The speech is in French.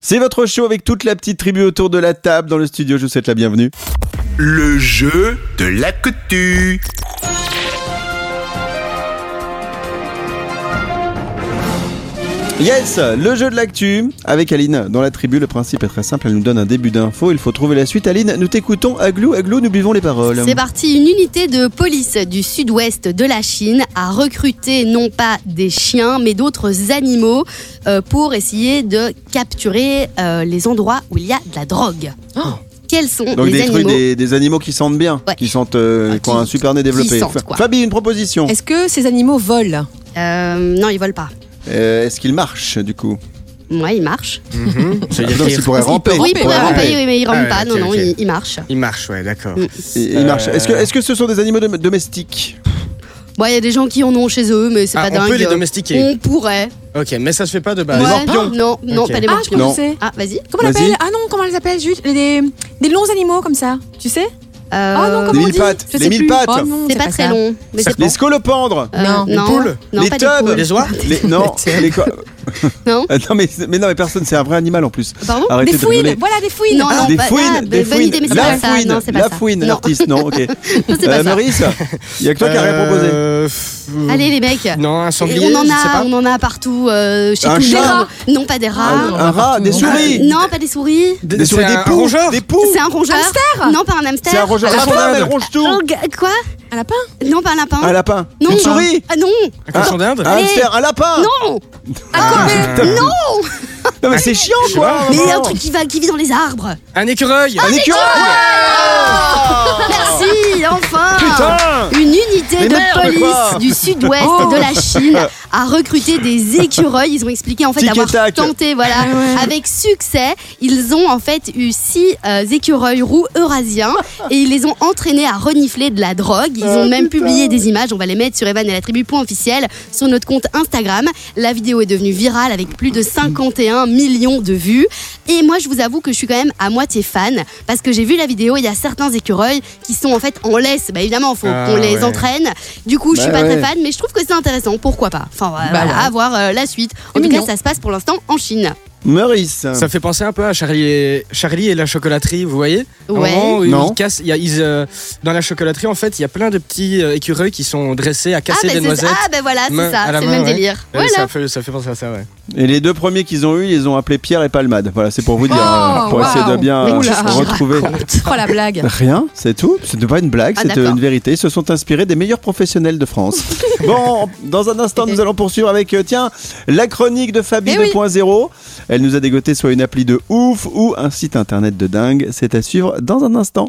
C'est votre show avec toute la petite tribu autour de la table dans le studio. Je vous souhaite la bienvenue. Le jeu de l'actu. Yes, le jeu de l'actu avec Aline dans la tribu. Le principe est très simple, elle nous donne un début d'info, il faut trouver la suite. Aline, nous t'écoutons. Aglou, nous buvons les paroles. C'est parti, une unité de police du sud-ouest de la Chine a recruté non pas des chiens mais d'autres animaux pour essayer de capturer les endroits où il y a de la drogue. Quels sont Donc les animaux? des animaux qui sentent bien, Ouais. qui sentent, qui ont un super nez développé. sentent, quoi. Fabi, une proposition. Est-ce que ces animaux volent? Non, ils volent pas. Est-ce qu'ils marchent du coup? Ouais, ils marchent. Non, ils pourraient ramper. Oui, ils pourraient ramper, oui, mais ils rampent Ah, pas. ok, Non, ok. ils marchent. Il marche, ouais, d'accord. Ils marchent. Est-ce que ce sont des animaux domestiques? Bon, il y a des gens qui en ont chez eux, mais c'est Ah, pas on dingue. peut les domestiquer. On pourrait. Ok, mais ça se fait pas de base. Des Ouais, morpions. Non, Ok. pas des Ah, je morpions. Non. sais. Ah, vas-y. Comment on Vas-y. l'appelle? Ah non, comment on les appelle? Juste des longs animaux comme ça, tu sais? Oh non, Des comment on mille dit? pattes. Je Les sais mille plus. pattes. Oh non, C'est pas très ça. long. Mais c'est Les scolopendres. Non. Les poules. Non, Les pas des tubs. poules. Les oies. Non, les quoi? Non. Non, mais personne, c'est un vrai animal en plus. Pardon? Arrêtez Des de fouines, rigoler. voilà des fouines. Non, non, Des pas- fouines, ah, des bonne idée, mais c'est la pas ça. fouine, Non, c'est pas la ça. fouine, Non. l'artiste, non, ok. C'est pas ça. Maurice, il y a que toi qui a rien proposé. Allez les mecs. Non, un Et sanglier, on en je sais pas. a, on en a partout chez Un tout le chat. monde. Non, pas des rats. Un rat, des souris. Non, pas des souris. Des souris, C'est des un poux, rongeur. des poux. C'est un rongeur. Non, pas un hamster. C'est un rongeur. Un La femme, lapin. elle ronge tout. Quoi? Un lapin? Non, pas un lapin. Un lapin. Non. Une souris. Ah non. Un cochon d'Inde. Un hamster, un lapin. Non. Non, mais c'est chiant, quoi. Mais un truc qui vit dans les arbres. Un écureuil. Un écureuil. Merci, enfin. Putain. Une unité Mais de merde, police quoi. du sud-ouest de la Chine a recruté des écureuils. Ils ont expliqué en fait Tic et avoir tac. tenté, voilà, avec succès. Ils ont en fait eu 6 écureuils roux eurasiens et ils les ont entraînés à renifler de la drogue. Ils ont même publié des images. On va les mettre sur Evan et la tribu.officiel sur notre compte Instagram. La vidéo est devenue virale avec plus de 51 millions de vues. Et moi, je vous avoue que je suis quand même à moitié fan parce que j'ai vu la vidéo. Il y a certains écureuils qui sont en fait en laisse. Bah évidemment, il faut qu'on les entraîne. Du coup, je suis pas très fan, mais je trouve que c'est intéressant. Pourquoi pas? Enfin, voilà, ouais. à voir la suite. En tout cas, ça se passe pour l'instant en Chine. Maurice. Ça me fait penser un peu à Charlie et la chocolaterie, vous voyez? À un Ouais. moment où Non. ils cassent, dans la chocolaterie, en fait, il y a plein de petits écureuils qui sont dressés à casser des noisettes. Ben voilà, c'est main ça, à la c'est le main, même ouais. délire. Ouais, Voilà. ça fait penser à ça, ouais. Et les deux premiers qu'ils ont eu, ils ont appelé Pierre et Palmade. Voilà, c'est pour vous dire, Oh, pour essayer de wow. bien Oula. retrouver. Oh la blague. Rien, c'est tout. Ce n'est pas une blague, Ah, c'est d'accord. une vérité. Ils se sont inspirés des meilleurs professionnels de France. Bon, dans un instant, nous allons poursuivre avec, la chronique de Fabi Eh oui. 2.0. Elle nous a dégoté soit une appli de ouf ou un site internet de dingue. C'est à suivre dans un instant.